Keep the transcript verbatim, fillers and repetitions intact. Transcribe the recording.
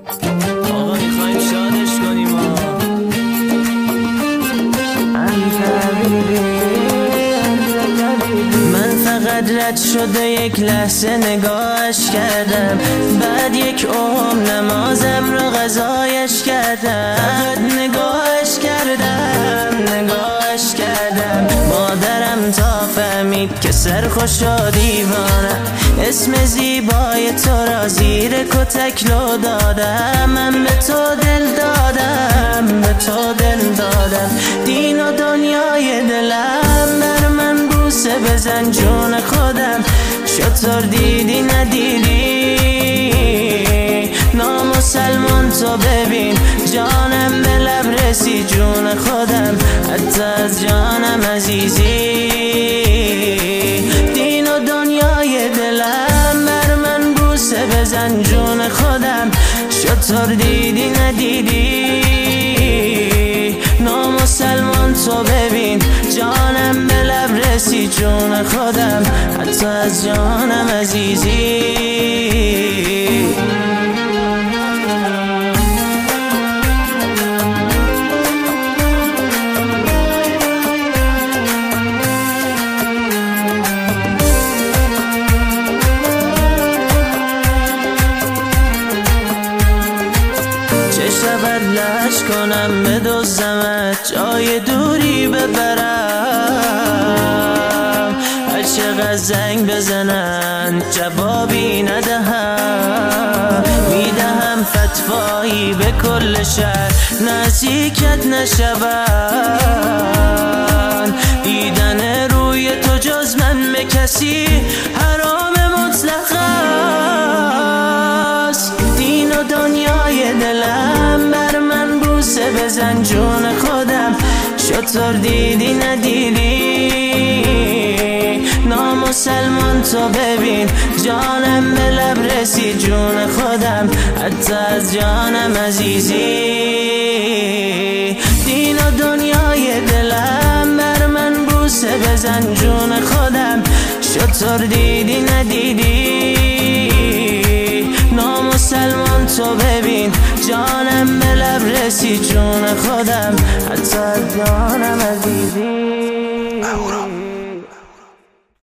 آقا میخوایم شادش کنیم من فقط رد شده یک لحظه نگاهش کردم، بعد یک عمر نمازم رو قضایش کردم. فقط نگاهش کردم نگاهش کردم مادرم تا فهمید که سرخوش و دیوانم. اسم زیبای تو را زیر کتک لو دادم. من به تو دل دادم به تو دل دادم. دین و دنیای دلم بر من بوسه بزن جون خودم. چطور دیدی ندیدی نامسلمان تو ببین جانم به لب رسی جون خودم حتی از جانم عزیزی. دین و دنیای دلم بر من بوسه بزن جون خودم. چطور دیدی ندیدی نامسلمان تو ببین جانم به لب رسی جون خودم حتی از جانم عزیزی. لش کنم بدزدمت جای دوری ببرم. هر چقدر زنگ بزنن جوابی ندهم. میدهم فتوایی به کل شهر نزدیکت نشون. دیدن روی تو جز من به کسی حرام مطلق است. دین و دنیای دلم بر من بوسه بزن جون خودم. چطور دیدی ندیدی نامسلمان تو ببین جانم به لب رسی جون خودم حتی از جانم عزیزی. دین و دنیای دلم بر من بوسه بزن جون خودم. چطور دیدی ندیدی نامسلمان تو ببین جانم به لب رسی جون خودم حتی از جانم عزیزی.